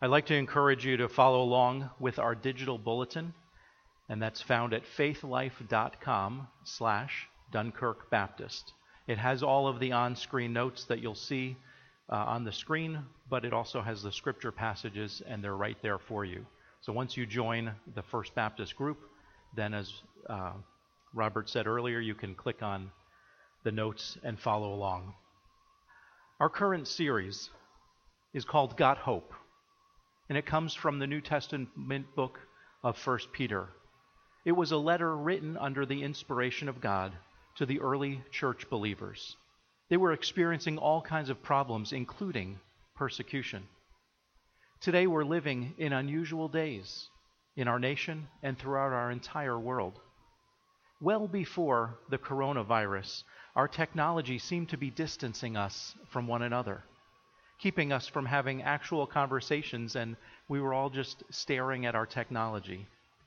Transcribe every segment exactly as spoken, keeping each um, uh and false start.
I'd like to encourage you to follow along with our digital bulletin, and that's found at faithlife.com slash Dunkirk Baptist. It has all of the on-screen notes that you'll see uh, on the screen, but it also has the scripture passages, and they're right there for you. So once you join the First Baptist group, then as uh, Robert said earlier, you can click on the notes and follow along. Our current series is called Got Hope, and it comes from the New Testament book of First Peter. It was a letter written under the inspiration of God to the early church believers. They were experiencing all kinds of problems, including persecution. Today we're living in unusual days in our nation and throughout our entire world. Well before the coronavirus, our technology seemed to be distancing us from one another, keeping us from having actual conversations, and we were all just staring at our technology.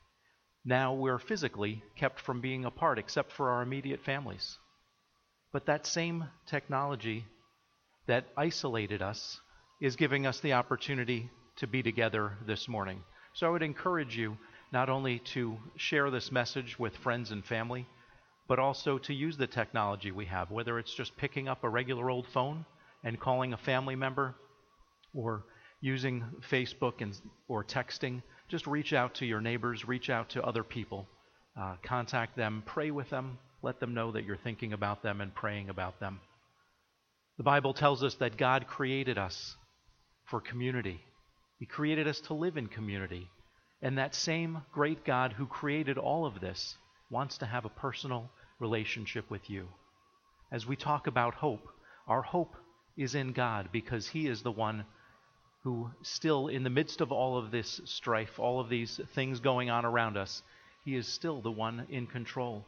Now we're physically kept from being apart except for our immediate families. But that same technology that isolated us is giving us the opportunity to be together this morning. So I would encourage you not only to share this message with friends and family, but also to use the technology we have, whether it's just picking up a regular old phone and calling a family member, or using Facebook and or texting. Just reach out to your neighbors, reach out to other people, uh, contact them, pray with them, let them know that you're thinking about them and praying about them. The Bible tells us that God created us for community. He created us to live in community. And that same great God who created all of this wants to have a personal relationship with you. As we talk about hope, our hope is in God because He is the one who still, in the midst of all of this strife, all of these things going on around us, He is still the one in control.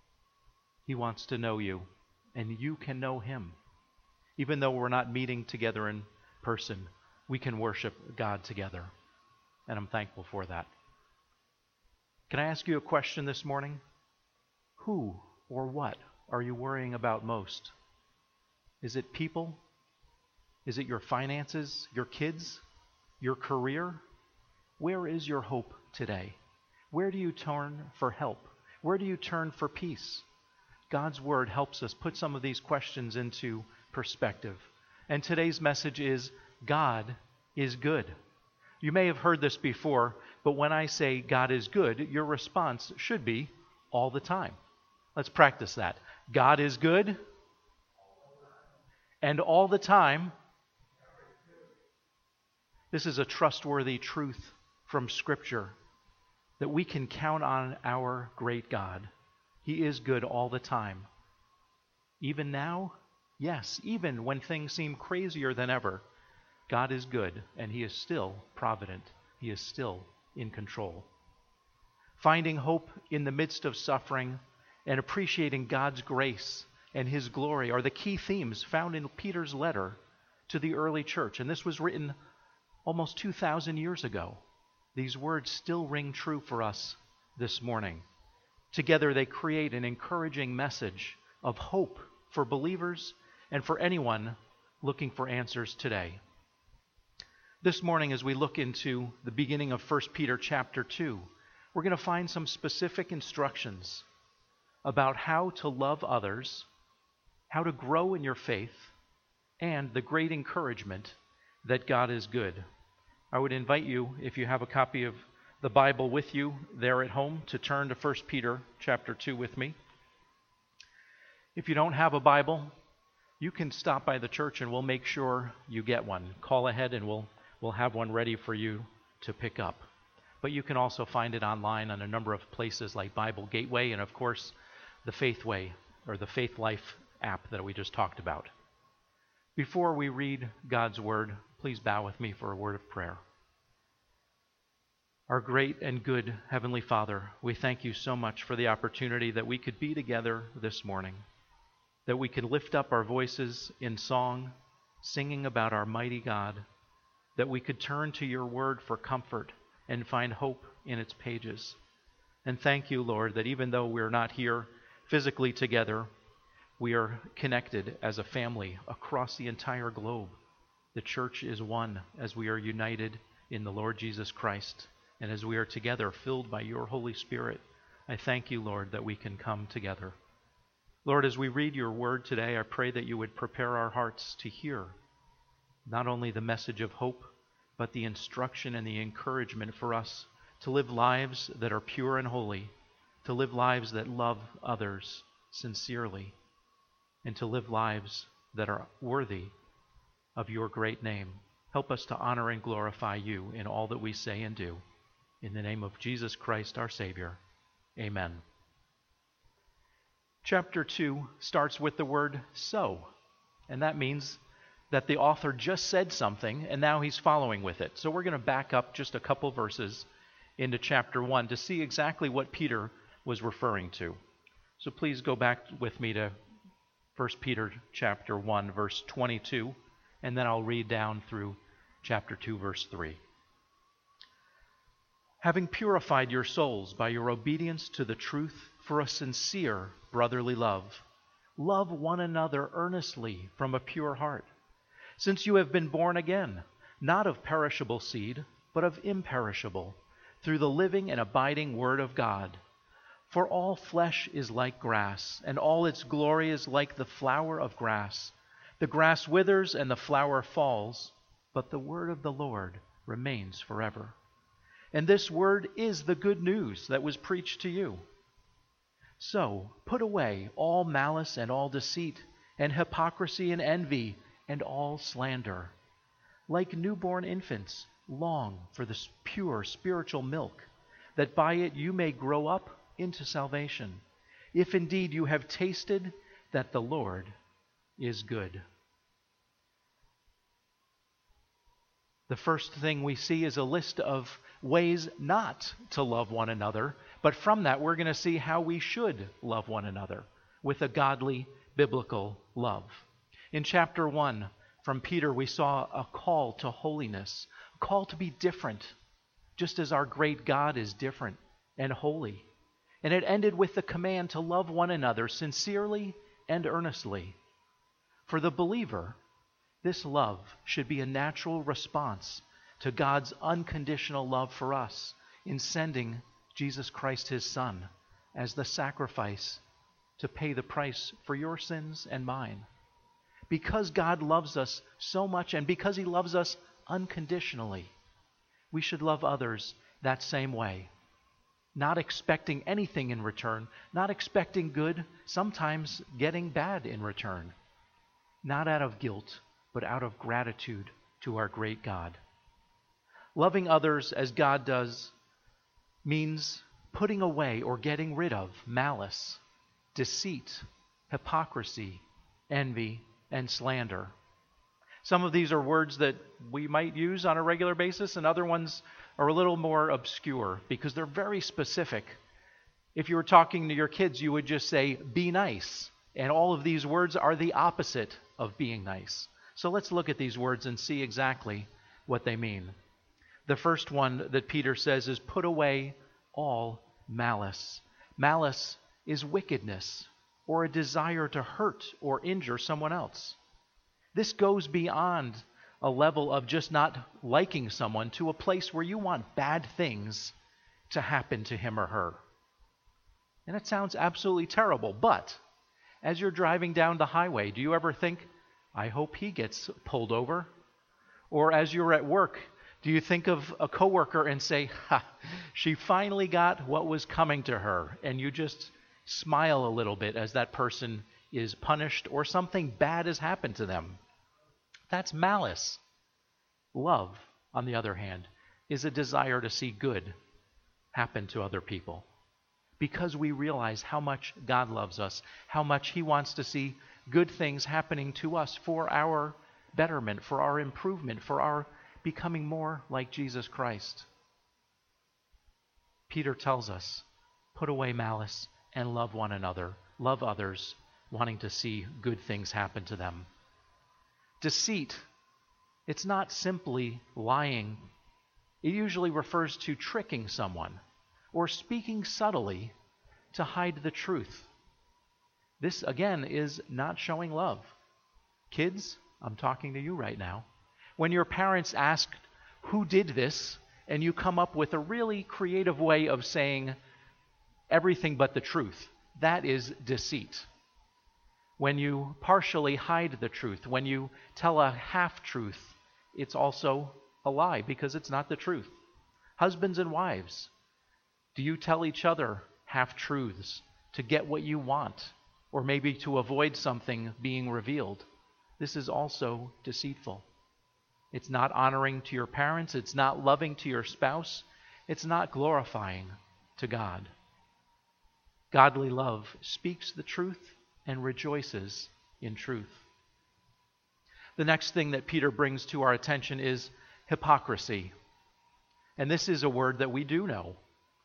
He wants to know you, and you can know Him. Even though we're not meeting together in person, we can worship God together, and I'm thankful for that. Can I ask you a question this morning? Who or what are you worrying about most? Is it people? Is it your finances, your kids, your career? Where is your hope today? Where do you turn for help? Where do you turn for peace? God's Word helps us put some of these questions into perspective. And today's message is, God is good. You may have heard this before, but when I say God is good, your response should be all the time. Let's practice that. God is good, and all the time. This is a trustworthy truth from Scripture, that we can count on our great God. He is good all the time. Even now, yes, even when things seem crazier than ever, God is good, and He is still provident. He is still in control. Finding hope in the midst of suffering and appreciating God's grace and His glory are the key themes found in Peter's letter to the early church. And this was written almost two thousand years ago. These words still ring true for us this morning. Together they create an encouraging message of hope for believers and for anyone looking for answers today. This morning, as we look into the beginning of First Peter chapter two, we're going to find some specific instructions about how to love others, how to grow in your faith, and the great encouragement that God is good. I would invite you, if you have a copy of the Bible with you there at home, to turn to First Peter chapter two with me. If you don't have a Bible, you can stop by the church and we'll make sure you get one. Call ahead and we'll we'll have one ready for you to pick up. But you can also find it online on a number of places like Bible Gateway and, of course, the Faithway or the Faith Life app that we just talked about. Before we read God's Word, please bow with me for a word of prayer. Our great and good Heavenly Father, we thank you so much for the opportunity that we could be together this morning, that we could lift up our voices in song, singing about our mighty God, that we could turn to your Word for comfort and find hope in its pages. And thank you, Lord, that even though we're not here physically together, we are connected as a family across the entire globe. The church is one as we are united in the Lord Jesus Christ. And as we are together filled by your Holy Spirit, I thank you, Lord, that we can come together. Lord, as we read your word today, I pray that you would prepare our hearts to hear not only the message of hope, but the instruction and the encouragement for us to live lives that are pure and holy, to live lives that love others sincerely, and to live lives that are worthy of your great name. Help us to honor and glorify you in all that we say and do. In the name of Jesus Christ, our Savior. Amen. Chapter two starts with the word so, and that means that the author just said something and now he's following with it. So we're going to back up just a couple verses into chapter one to see exactly what Peter was referring to. So please go back with me to First Peter chapter one, verse twenty-two, and then I'll read down through chapter two, verse three. Having purified your souls by your obedience to the truth for a sincere brotherly love, love one another earnestly from a pure heart, since you have been born again, not of perishable seed, but of imperishable, through the living and abiding Word of God. For all flesh is like grass, and all its glory is like the flower of grass. The grass withers and the flower falls, but the word of the Lord remains forever. And this word is the good news that was preached to you. So put away all malice and all deceit, and hypocrisy and envy, and all slander. Like newborn infants, long for the pure spiritual milk, that by it you may grow up into salvation, if indeed you have tasted that the Lord is good. The first thing we see is a list of ways not to love one another, but from that we're going to see how we should love one another with a godly, biblical love. In chapter one, from Peter, we saw a call to holiness, a call to be different, just as our great God is different and holy. And it ended with the command to love one another sincerely and earnestly. For the believer, this love should be a natural response to God's unconditional love for us in sending Jesus Christ, his Son, as the sacrifice to pay the price for your sins and mine. Because God loves us so much, and because he loves us unconditionally, we should love others that same way. Not expecting anything in return, not expecting good, sometimes getting bad in return. Not out of guilt, but out of gratitude to our great God. Loving others as God does means putting away or getting rid of malice, deceit, hypocrisy, envy, and slander. Some of these are words that we might use on a regular basis, and other ones are a little more obscure because they're very specific. If you were talking to your kids, you would just say, be nice. And all of these words are the opposite of being nice. So let's look at these words and see exactly what they mean. The first one that Peter says is put away all malice. Malice is wickedness or a desire to hurt or injure someone else. This goes beyond a level of just not liking someone to a place where you want bad things to happen to him or her. And it sounds absolutely terrible, but as you're driving down the highway, do you ever think, I hope he gets pulled over? Or as you're at work, do you think of a coworker and say, ha, she finally got what was coming to her, and you just smile a little bit as that person is punished or something bad has happened to them? That's malice. Love, on the other hand, is a desire to see good happen to other people. Because we realize how much God loves us, how much he wants to see good things happening to us for our betterment, for our improvement, for our becoming more like Jesus Christ. Peter tells us, put away malice and love one another. Love others, wanting to see good things happen to them. Deceit, it's not simply lying. It usually refers to tricking someone or speaking subtly to hide the truth. This, again, is not showing love. Kids, I'm talking to you right now. When your parents ask who did this, and you come up with a really creative way of saying everything but the truth. That is deceit. When you partially hide the truth, when you tell a half-truth, it's also a lie because it's not the truth. Husbands and wives, do you tell each other half-truths to get what you want, or maybe to avoid something being revealed? This is also deceitful. It's not honoring to your parents. It's not loving to your spouse. It's not glorifying to God. Godly love speaks the truth and rejoices in truth. The next thing that Peter brings to our attention is hypocrisy. And this is a word that we do know.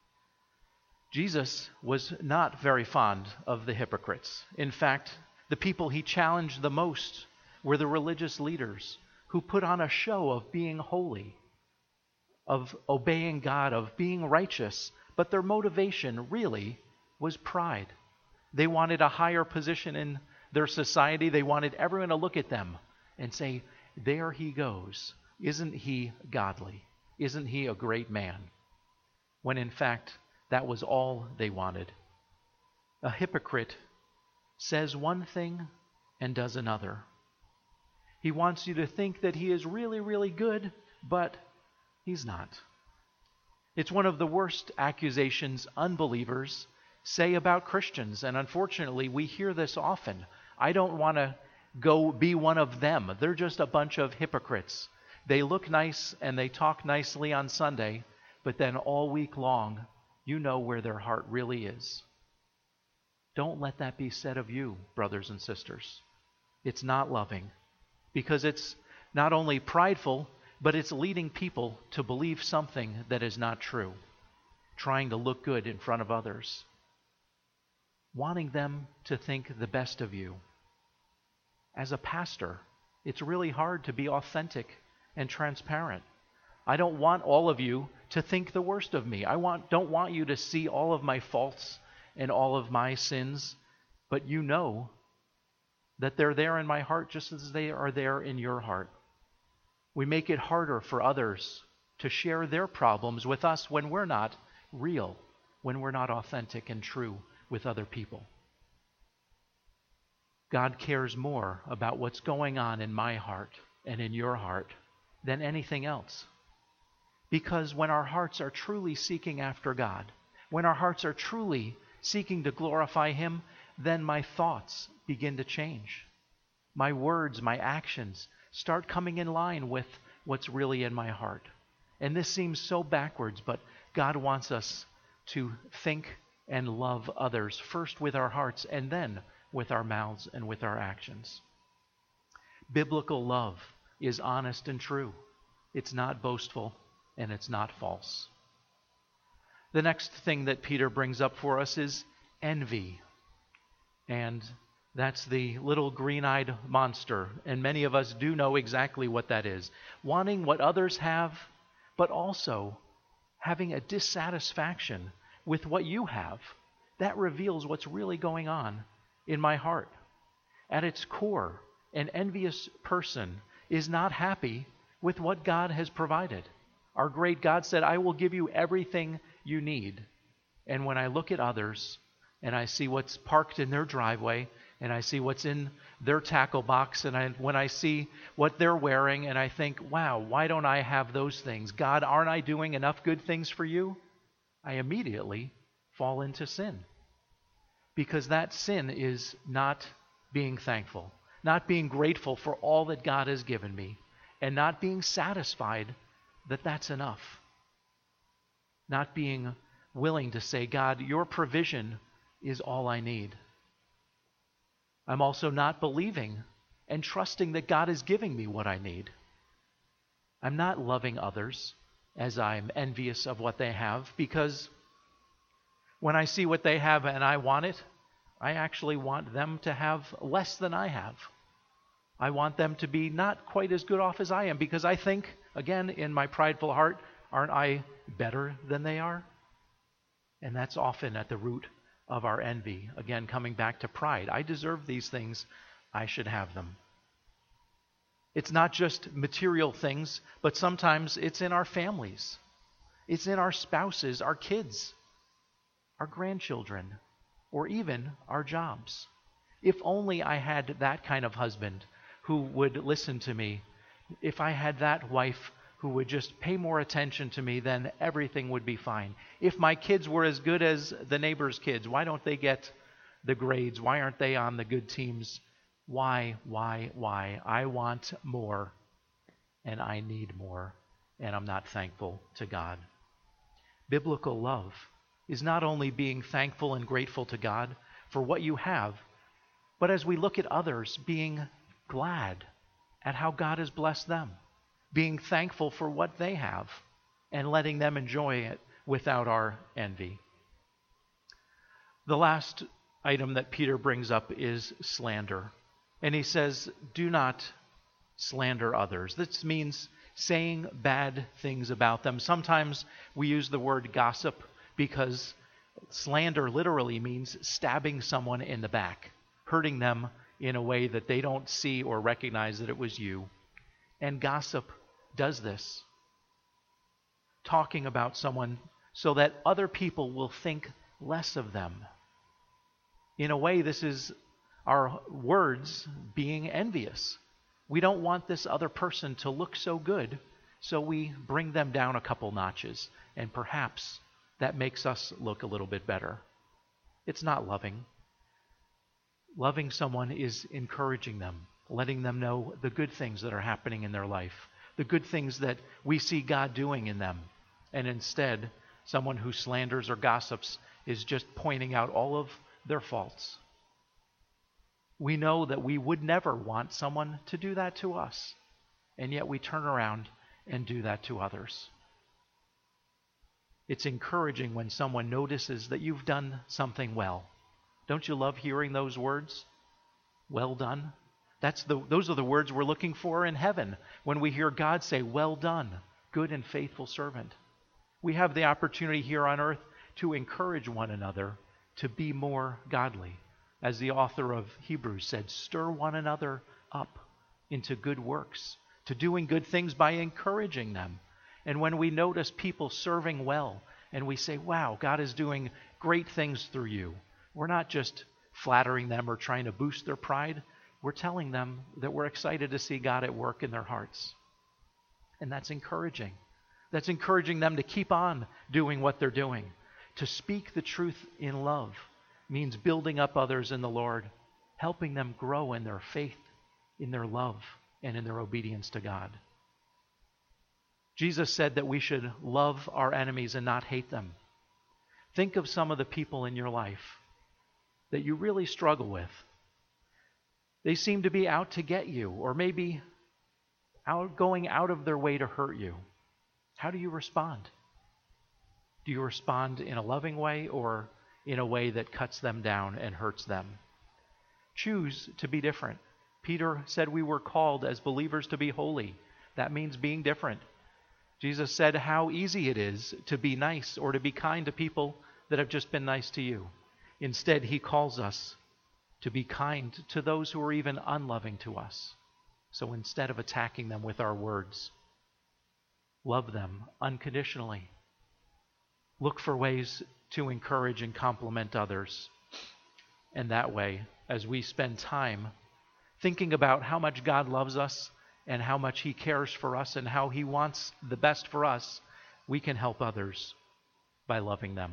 Jesus was not very fond of the hypocrites. In fact, the people he challenged the most were the religious leaders who put on a show of being holy, of obeying God, of being righteous, but their motivation really was pride. They wanted a higher position in their society. They wanted everyone to look at them and say, there he goes. Isn't he godly? Isn't he a great man? When in fact, that was all they wanted. A hypocrite says one thing and does another. He wants you to think that he is really, really good, but he's not. It's one of the worst accusations unbelievers say about Christians, and unfortunately, we hear this often. I don't want to go be one of them. They're just a bunch of hypocrites. They look nice and they talk nicely on Sunday, but then all week long, you know where their heart really is. Don't let that be said of you, brothers and sisters. It's not loving, because it's not only prideful, but it's leading people to believe something that is not true, trying to look good in front of others, wanting them to think the best of you. As a pastor, it's really hard to be authentic and transparent. I don't want all of you to think the worst of me. I want, don't want you to see all of my faults and all of my sins, but you know that they're there in my heart just as they are there in your heart. We make it harder for others to share their problems with us when we're not real, when we're not authentic and true with other people. God cares more about what's going on in my heart and in your heart than anything else. Because when our hearts are truly seeking after God, when our hearts are truly seeking to glorify Him, then my thoughts begin to change. My words, my actions start coming in line with what's really in my heart. And this seems so backwards, but God wants us to think and love others first with our hearts and then with our mouths and with our actions. Biblical love is honest and true. It's not boastful and it's not false. The next thing that Peter brings up for us is envy. And that's the little green-eyed monster. And many of us do know exactly what that is. Wanting what others have, but also having a dissatisfaction with what you have. That reveals what's really going on in my heart. At its core, an envious person is not happy with what God has provided. Our great God said, I will give you everything you need. And when I look at others and I see what's parked in their driveway and I see what's in their tackle box and I, when I see what they're wearing and I think, wow, why don't I have those things? God, aren't I doing enough good things for you? I immediately fall into sin. Because that sin is not being thankful, not being grateful for all that God has given me, and not being satisfied that that's enough. Not being willing to say, God, your provision is all I need. I'm also not believing and trusting that God is giving me what I need. I'm not loving others as I'm envious of what they have, because when I see what they have and I want it, I actually want them to have less than I have. I want them to be not quite as good off as I am, because I think, again, in my prideful heart, aren't I better than they are? And that's often at the root of our envy. Again, coming back to pride. I deserve these things. I should have them. It's not just material things, but sometimes it's in our families. It's in our spouses, our kids, our grandchildren, or even our jobs. If only I had that kind of husband who would listen to me. If I had that wife who would just pay more attention to me, then everything would be fine. If my kids were as good as the neighbor's kids, why don't they get the grades? Why aren't they on the good teams? Why, why, why? I want more, and I need more, and I'm not thankful to God. Biblical love is not only being thankful and grateful to God for what you have, but as we look at others, being glad at how God has blessed them, being thankful for what they have, and letting them enjoy it without our envy. The last item that Peter brings up is slander. And he says, do not slander others. This means saying bad things about them. Sometimes we use the word gossip because slander literally means stabbing someone in the back, hurting them in a way that they don't see or recognize that it was you. And gossip does this, talking about someone so that other people will think less of them. In a way, this is our words being envious. We don't want this other person to look so good, so we bring them down a couple notches, and perhaps that makes us look a little bit better. It's not loving. Loving someone is encouraging them, letting them know the good things that are happening in their life, the good things that we see God doing in them. And instead, someone who slanders or gossips is just pointing out all of their faults. We know that we would never want someone to do that to us, and yet we turn around and do that to others. It's encouraging when someone notices that you've done something well. Don't you love hearing those words? Well done. That's the, those are the words we're looking for in heaven when we hear God say, well done, good and faithful servant. We have the opportunity here on earth to encourage one another to be more godly. As the author of Hebrews said, stir one another up into good works, to doing good things by encouraging them. And when we notice people serving well, and we say, wow, God is doing great things through you, we're not just flattering them or trying to boost their pride. We're telling them that we're excited to see God at work in their hearts. And that's encouraging. That's encouraging them to keep on doing what they're doing. To speak the truth in love means building up others in the Lord, helping them grow in their faith, in their love, and in their obedience to God. Jesus said that we should love our enemies and not hate them. Think of some of the people in your life that you really struggle with. They seem to be out to get you, or maybe out going out of their way to hurt you. How do you respond? Do you respond in a loving way or in a way that cuts them down and hurts them? Choose to be different. Peter said we were called as believers to be holy. That means being different. Jesus said how easy it is to be nice or to be kind to people that have just been nice to you. Instead, he calls us to be kind to those who are even unloving to us. So instead of attacking them with our words, love them unconditionally. Look for ways to encourage and compliment others. And that way, as we spend time thinking about how much God loves us and how much he cares for us and how he wants the best for us, we can help others by loving them.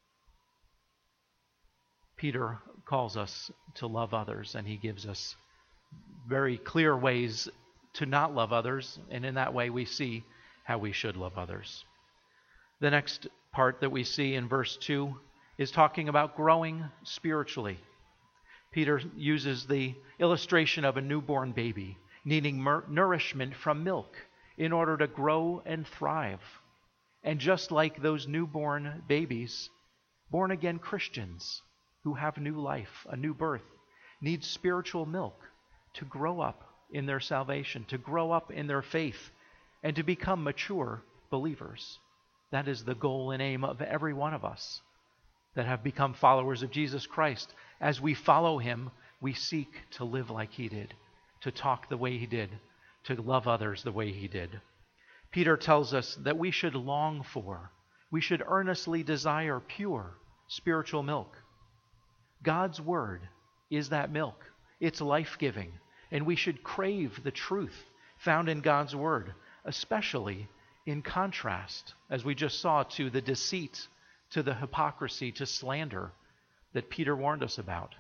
Peter calls us to love others, and he gives us very clear ways to not love others, and in that way we see how we should love others. The next part that we see in verse two is talking about growing spiritually. Peter uses the illustration of a newborn baby needing mer- nourishment from milk in order to grow and thrive. And just like those newborn babies, born-again Christians who have new life, a new birth, need spiritual milk to grow up in their salvation, to grow up in their faith, and to become mature believers. That is the goal and aim of every one of us that have become followers of Jesus Christ. As we follow him, we seek to live like he did, to talk the way he did, to love others the way he did. Peter tells us that we should long for, we should earnestly desire pure spiritual milk. God's word is that milk. It's life-giving, and we should crave the truth found in God's word, especially in contrast, as we just saw, to the deceit, to the hypocrisy, to slander that Peter warned us about.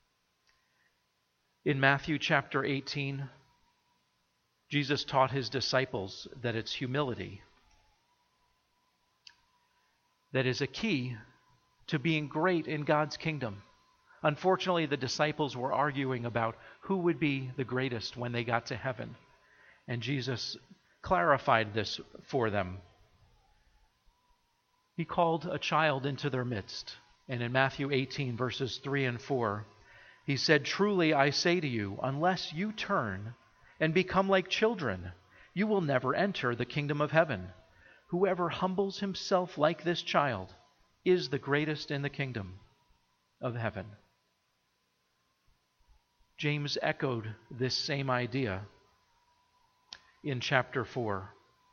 In Matthew chapter eighteen, Jesus taught his disciples that it's humility that is a key to being great in God's kingdom. Unfortunately, the disciples were arguing about who would be the greatest when they got to heaven. And Jesus clarified this for them. He called a child into their midst. And in Matthew eighteen, verses three and four, he said, "Truly I say to you, unless you turn and become like children, you will never enter the kingdom of heaven. Whoever humbles himself like this child is the greatest in the kingdom of heaven." James echoed this same idea in chapter four,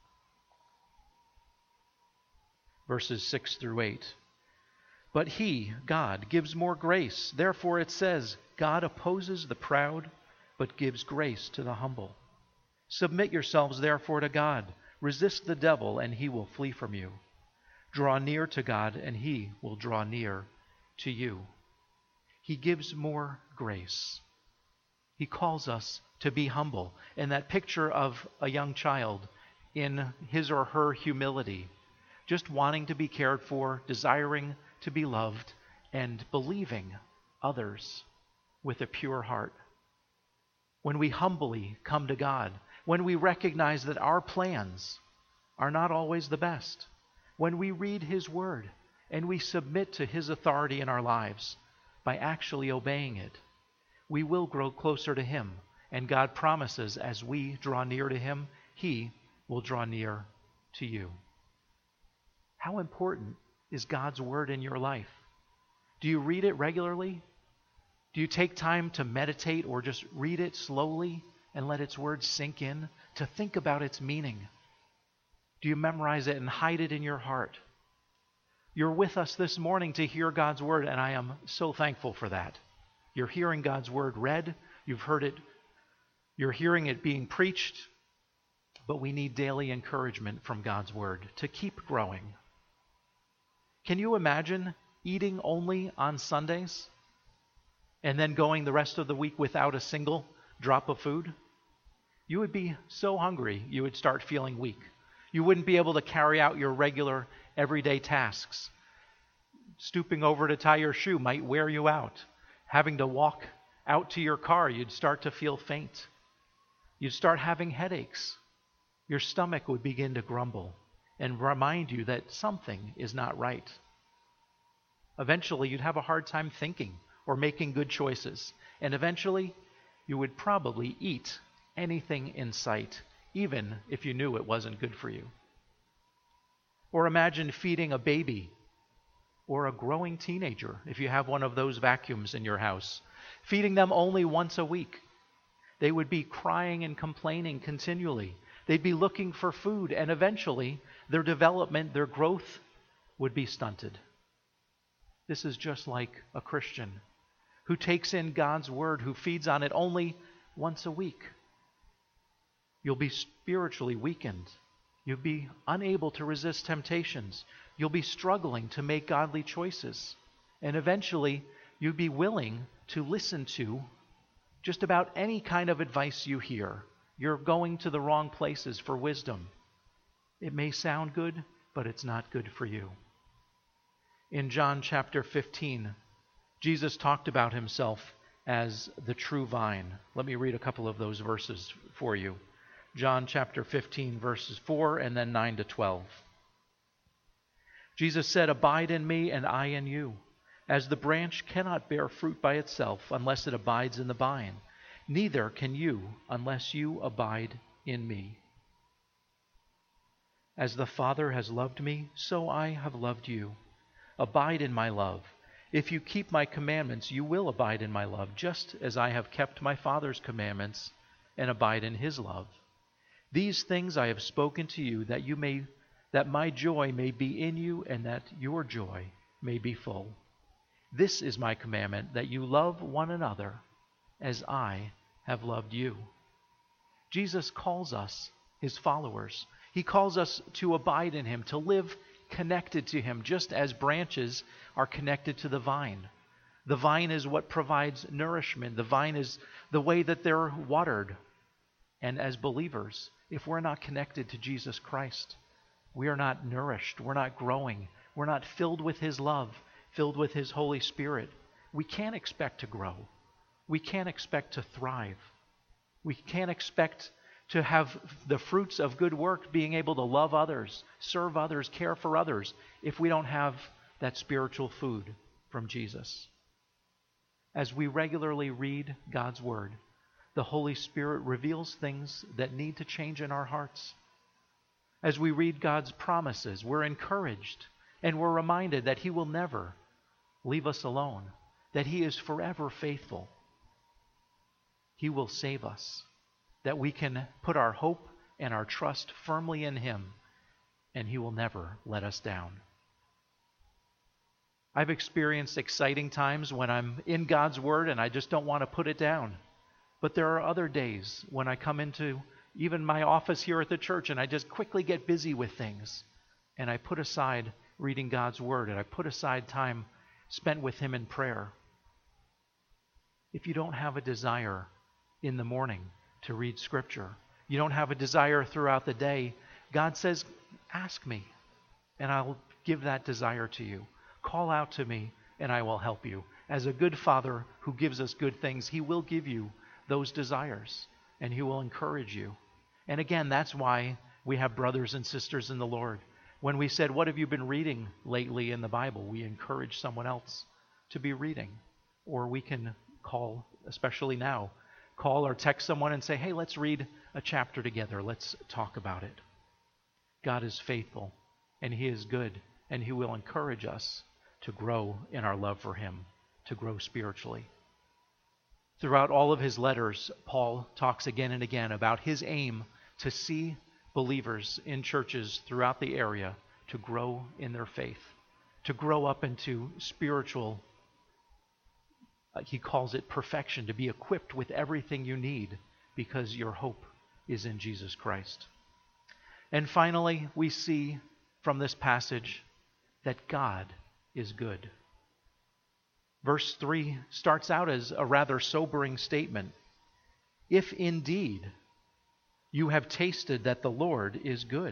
verses six through eight. "But he, God, gives more grace. Therefore it says, God opposes the proud, but gives grace to the humble. Submit yourselves therefore to God. Resist the devil, and he will flee from you. Draw near to God, and he will draw near to you." He gives more grace. He calls us to be humble. And that picture of a young child in his or her humility, just wanting to be cared for, desiring to be loved, and believing others with a pure heart. When we humbly come to God, when we recognize that our plans are not always the best, when we read his word and we submit to his authority in our lives by actually obeying it, we will grow closer to him. And God promises, as we draw near to him, he will draw near to you. How important is God's word in your life? Do you read it regularly? Do you take time to meditate or just read it slowly and let its words sink in, to think about its meaning? Do you memorize it and hide it in your heart? You're with us this morning to hear God's word, and I am so thankful for that. You're hearing God's word read, you've heard it, you're hearing it being preached, but we need daily encouragement from God's word to keep growing. Can you imagine eating only on Sundays and then going the rest of the week without a single drop of food? You would be so hungry, you would start feeling weak. You wouldn't be able to carry out your regular everyday tasks. Stooping over to tie your shoe might wear you out. Having to walk out to your car, you'd start to feel faint. You'd start having headaches. Your stomach would begin to grumble and remind you that something is not right. Eventually, you'd have a hard time thinking or making good choices. And eventually, you would probably eat anything in sight, even if you knew it wasn't good for you. Or imagine feeding a baby or a growing teenager, if you have one of those vacuums in your house, feeding them only once a week. They would be crying and complaining continually. They'd be looking for food, and eventually their development, their growth would be stunted. This is just like a Christian who takes in God's word, who feeds on it only once a week. You'll be spiritually weakened. You'll be unable to resist temptations. You'll be struggling to make godly choices. And eventually, you'll be willing to listen to just about any kind of advice you hear. You're going to the wrong places for wisdom. It may sound good, but it's not good for you. In John chapter fifteen, Jesus talked about himself as the true vine. Let me read a couple of those verses for you. John chapter fifteen, verses four and then nine to twelve. Jesus said, "Abide in me and I in you. As the branch cannot bear fruit by itself unless it abides in the vine, neither can you unless you abide in me. As the Father has loved me, so I have loved you. Abide in my love. If you keep my commandments, you will abide in my love, just as I have kept my Father's commandments and abide in his love. These things I have spoken to you, that you may that my joy may be in you, and that your joy may be full. This is my commandment, that you love one another as I have loved you. Jesus calls us his followers. He calls us to abide in him, to live connected to him, just as branches are connected to the vine. The vine is what provides nourishment. The vine is the way that they're watered. And as believers, if we're not connected to Jesus Christ, we are not nourished, we're not growing, we're not filled with his love, filled with his Holy Spirit. We can't expect to grow. We can't expect to thrive. We can't expect to have the fruits of good work, being able to love others, serve others, care for others, if we don't have that spiritual food from Jesus. As we regularly read God's Word, the Holy Spirit reveals things that need to change in our hearts. As we read God's promises, we're encouraged and we're reminded that he will never leave us alone, that he is forever faithful. He will save us, that we can put our hope and our trust firmly in him, and he will never let us down. I've experienced exciting times when I'm in God's Word and I just don't want to put it down. But there are other days when I come into even my office here at the church and I just quickly get busy with things. And I put aside reading God's Word, and I put aside time spent with him in prayer. If you don't have a desire in the morning to read Scripture, you don't have a desire throughout the day, God says, ask me, and I'll give that desire to you. Call out to me, and I will help you. As a good Father who gives us good things, he will give you those desires, and he will encourage you. And again, that's why we have brothers and sisters in the Lord. When we said, what have you been reading lately in the Bible? We encourage someone else to be reading. Or we can call, especially now, call or text someone and say, hey, let's read a chapter together. Let's talk about it. God is faithful, and he is good, and he will encourage us to grow in our love for him, to grow spiritually. Throughout all of his letters, Paul talks again and again about his aim to see believers in churches throughout the area to grow in their faith, to grow up into spiritual, uh, he calls it perfection, to be equipped with everything you need because your hope is in Jesus Christ. And finally, we see from this passage that God is good. Verse three starts out as a rather sobering statement. If indeed you have tasted that the Lord is good.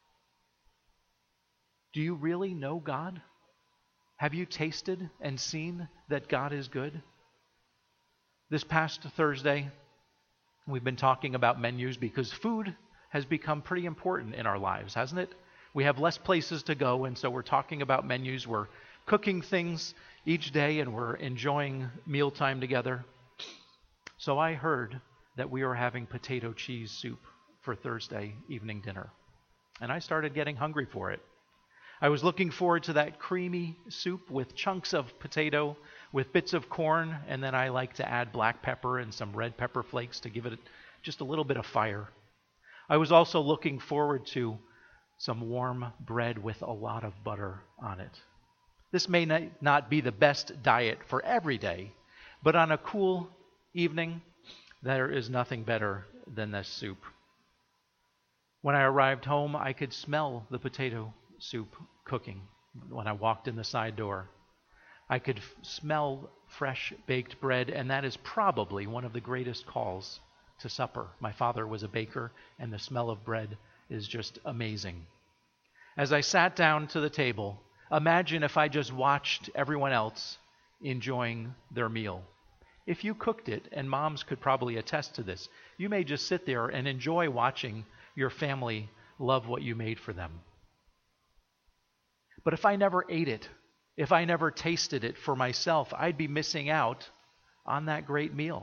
Do you really know God? Have you tasted and seen that God is good? This past Thursday, we've been talking about menus because food has become pretty important in our lives, hasn't it? We have less places to go, and so we're talking about menus. We're cooking things each day, and we're enjoying mealtime together. So I heard that we were having potato cheese soup for Thursday evening dinner, and I started getting hungry for it. I was looking forward to that creamy soup with chunks of potato, with bits of corn, and then I like to add black pepper and some red pepper flakes to give it just a little bit of fire. I was also looking forward to some warm bread with a lot of butter on it. This may not be the best diet for every day, but on a cool evening, there is nothing better than this soup. When I arrived home, I could smell the potato soup cooking when I walked in the side door. I could f- smell fresh baked bread, and that is probably one of the greatest calls to supper. My father was a baker, and the smell of bread is just amazing. As I sat down to the table, imagine if I just watched everyone else enjoying their meal. If you cooked it, and moms could probably attest to this, you may just sit there and enjoy watching your family love what you made for them. But if I never ate it, if I never tasted it for myself, I'd be missing out on that great meal.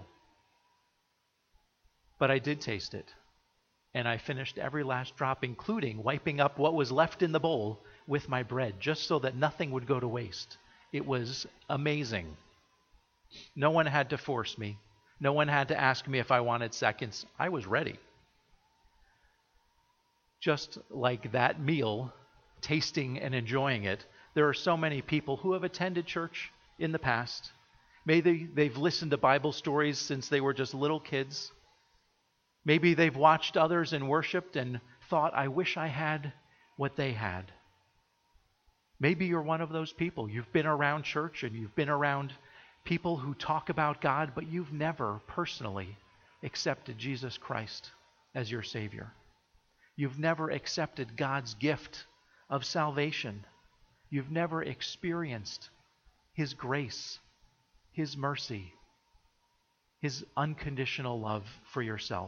But I did taste it, and I finished every last drop, including wiping up what was left in the bowl with my bread, just so that nothing would go to waste. It was amazing. No one had to force me. No one had to ask me if I wanted seconds. I was ready. Just like that meal, tasting and enjoying it, there are so many people who have attended church in the past. Maybe they've listened to Bible stories since they were just little kids. Maybe they've watched others and worshiped and thought, I wish I had what they had. Maybe you're one of those people. You've been around church and you've been around people who talk about God, but you've never personally accepted Jesus Christ as your Savior. You've never accepted God's gift of salvation. You've never experienced His grace, His mercy, His unconditional love for yourself.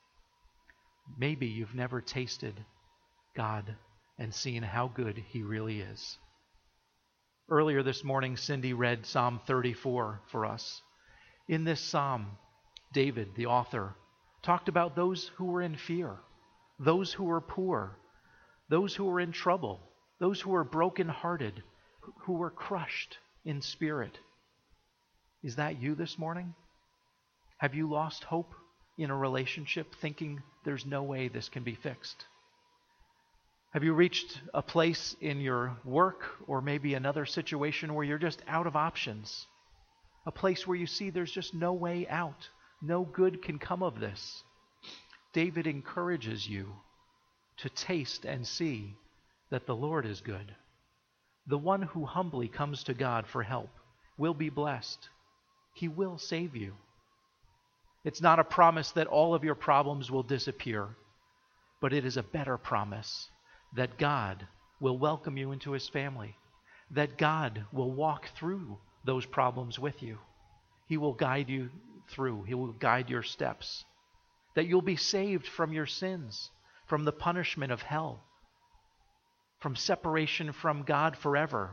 Maybe you've never tasted God and seen how good He really is. Earlier this morning, Cindy read Psalm thirty-four for us. In this psalm, David, the author, talked about those who were in fear, those who were poor, those who were in trouble, those who were brokenhearted, who were crushed in spirit. Is that you this morning? Have you lost hope in a relationship, thinking there's no way this can be fixed? Have you reached a place in your work or maybe another situation where you're just out of options? A place where you see there's just no way out. No good can come of this. David encourages you to taste and see that the Lord is good. The one who humbly comes to God for help will be blessed. He will save you. It's not a promise that all of your problems will disappear, but it is a better promise that God will welcome you into His family, that God will walk through those problems with you. He will guide you through. He will guide your steps, that you'll be saved from your sins, from the punishment of hell, from separation from God forever.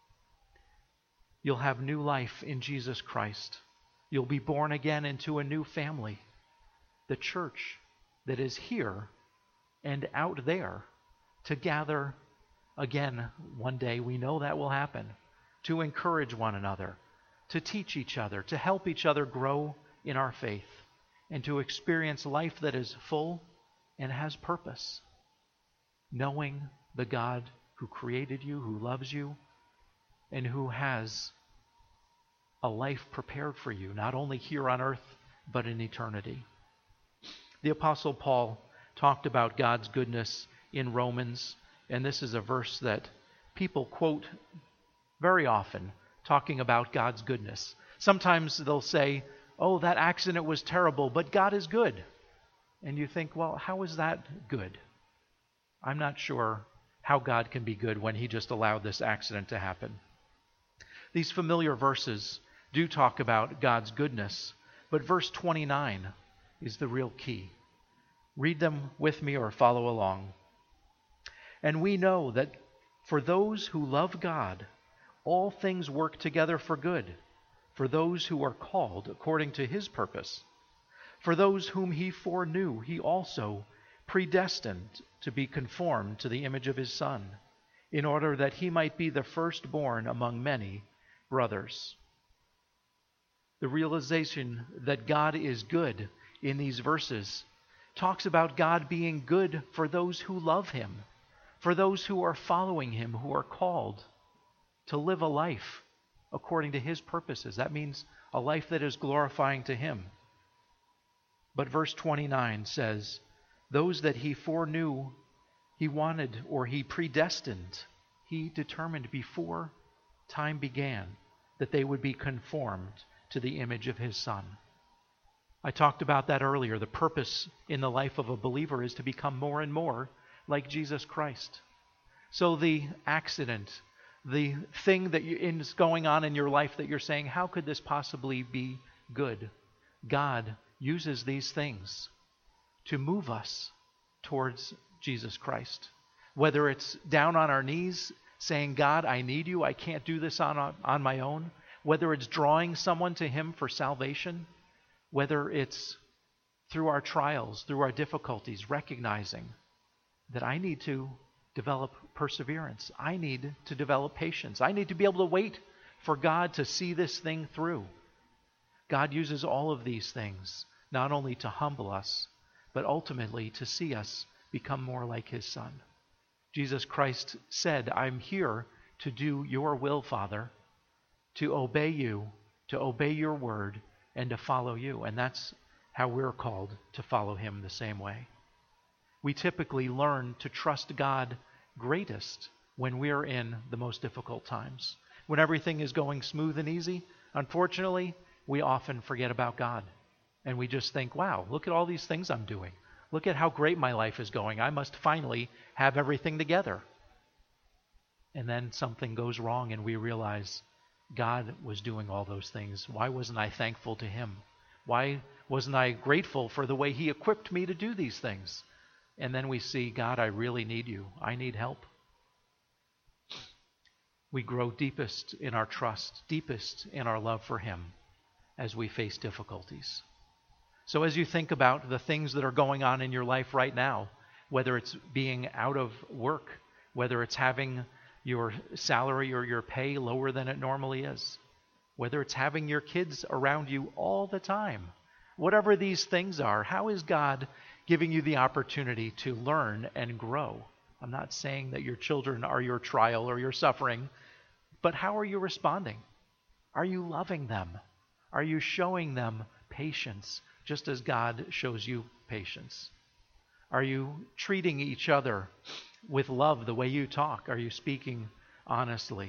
You'll have new life in Jesus Christ. You'll be born again into a new family, the church that is here and out there to gather again one day. We know that will happen, to encourage one another, to teach each other, to help each other grow in our faith, and to experience life that is full and has purpose, knowing the God who created you, who loves you, and who has a life prepared for you, not only here on earth, but in eternity. The Apostle Paul talked about God's goodness in Romans, and this is a verse that people quote very often, talking about God's goodness. Sometimes they'll say, oh, that accident was terrible, but God is good. And you think, well, how is that good? I'm not sure how God can be good when He just allowed this accident to happen. These familiar verses do talk about God's goodness, but verse twenty-nine is the real key. Read them with me or follow along. And we know that for those who love God, all things work together for good, for those who are called according to His purpose. For those whom He foreknew, He also predestined to be conformed to the image of His Son, in order that He might be the firstborn among many brothers. The realization that God is good in these verses talks about God being good for those who love Him, for those who are following Him, who are called to live a life according to His purposes. That means a life that is glorifying to Him. But verse twenty-nine says, those that He foreknew, He wanted, or He predestined, He determined before time began that they would be conformed to the image of His Son. I talked about that earlier. The purpose in the life of a believer is to become more and more like Jesus Christ. So the accident, the thing that you, is going on in your life that you're saying, how could this possibly be good? God uses these things to move us towards Jesus Christ. Whether it's down on our knees saying, God, I need you, I can't do this on, on my own. Whether it's drawing someone to Him for salvation. Whether it's through our trials, through our difficulties, recognizing that I need to develop perseverance. I need to develop patience. I need to be able to wait for God to see this thing through. God uses all of these things not only to humble us, but ultimately to see us become more like his Son. Jesus Christ said, I'm here to do your will, Father, to obey you, to obey your word, and to follow you. And that's how we're called to follow him the same way. We typically learn to trust God greatest when we're in the most difficult times. When everything is going smooth and easy, unfortunately, we often forget about God. And we just think, wow, look at all these things I'm doing. Look at how great my life is going. I must finally have everything together. And then something goes wrong and we realize God was doing all those things. Why wasn't I thankful to him? Why wasn't I grateful for the way he equipped me to do these things? And then we see, God, I really need you. I need help. We grow deepest in our trust, deepest in our love for him as we face difficulties. So as you think about the things that are going on in your life right now, whether it's being out of work, whether it's having your salary or your pay lower than it normally is, whether it's having your kids around you all the time, whatever these things are, how is God giving you the opportunity to learn and grow? I'm not saying that your children are your trial or your suffering, but how are you responding? Are you loving them? Are you showing them patience, just as God shows you patience? Are you treating each other with love the way you talk? Are you speaking honestly?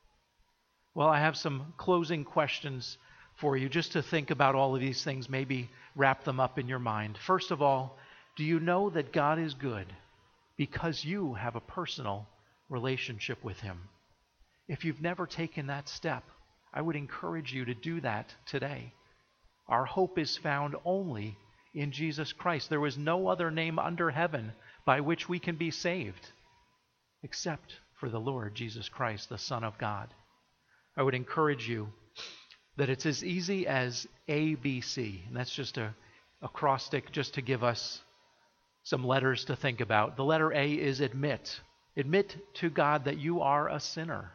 Well, I have some closing questions for you just to think about all of these things, maybe wrap them up in your mind. First of all, do you know that God is good because you have a personal relationship with him? If you've never taken that step, I would encourage you to do that today. Our hope is found only in Jesus Christ. There was no other name under heaven by which we can be saved except for the Lord Jesus Christ, the Son of God. I would encourage you that it's as easy as A B C, and that's just a acrostic just to give us some letters to think about. The letter A is admit. Admit to God that you are a sinner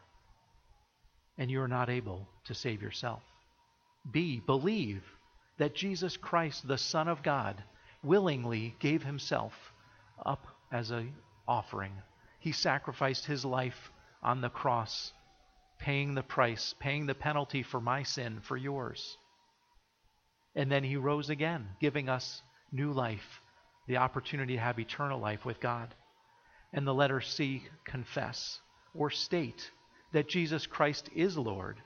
and you are not able to save yourself. B, believe that Jesus Christ, the Son of God, willingly gave himself up as an offering. He sacrificed his life on the cross, paying the price, paying the penalty for my sin, for yours. And then he rose again, giving us new life, the opportunity to have eternal life with God. And the letter C, confess or state that Jesus Christ is Lord.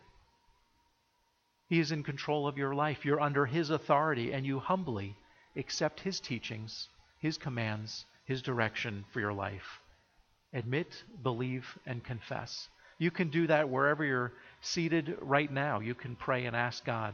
He is in control of your life. You're under his authority, and you humbly accept his teachings, his commands, his direction for your life. Admit, believe, and confess. You can do that wherever you're seated right now. You can pray and ask God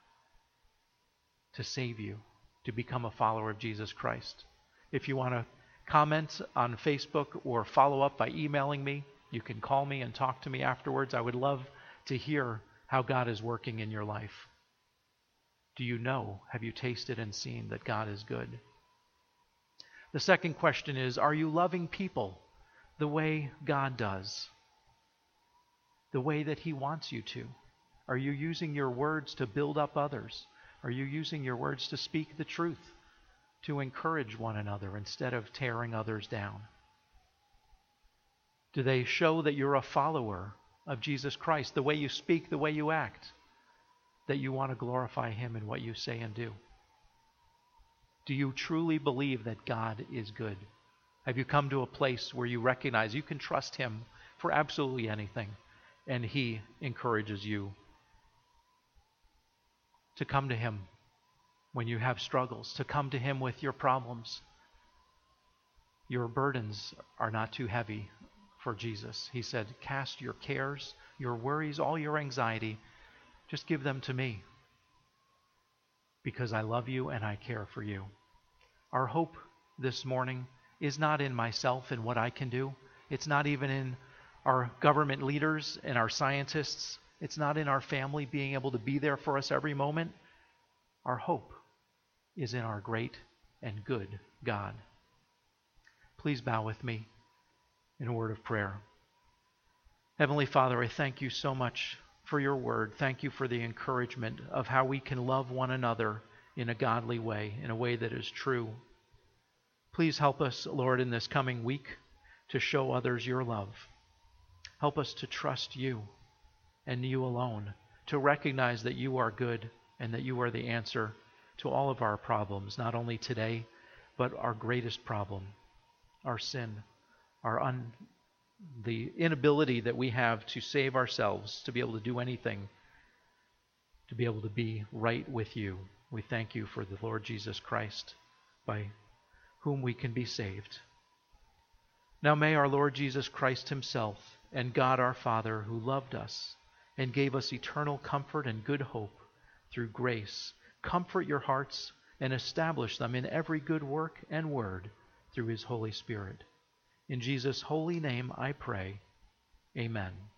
to save you, to become a follower of Jesus Christ. If you want to comment on Facebook or follow up by emailing me, you can call me and talk to me afterwards. I would love to hear how God is working in your life. Do you know, have you tasted and seen that God is good? The second question is, are you loving people the way God does? The way that he wants you to? Are you using your words to build up others? Are you using your words to speak the truth, to encourage one another instead of tearing others down? Do they show that you're a follower of Jesus Christ, the way you speak, the way you act, that you want to glorify him in what you say and do? Do you truly believe that God is good? Have you come to a place where you recognize you can trust him for absolutely anything, and he encourages you to come to him when you have struggles, to come to him with your problems? Your burdens are not too heavy for Jesus. He said, cast your cares, your worries, all your anxiety, just give them to me, because I love you and I care for you. Our hope this morning is not in myself and what I can do. It's not even in our government leaders and our scientists. It's not in our family being able to be there for us every moment. Our hope is in our great and good God. Please bow with me in a word of prayer. Heavenly Father, I thank you so much for your word. Thank you for the encouragement of how we can love one another in a godly way, in a way that is true. Please help us, Lord, in this coming week to show others your love. Help us to trust you and you alone, to recognize that you are good and that you are the answer to all of our problems, not only today, but our greatest problem, our sin, our un, the inability that we have to save ourselves, to be able to do anything, to be able to be right with you. We thank you for the Lord Jesus Christ, by whom we can be saved. Now may our Lord Jesus Christ himself and God our Father, who loved us and gave us eternal comfort and good hope through grace, comfort your hearts and establish them in every good work and word through his Holy Spirit. In Jesus' holy name I pray. Amen.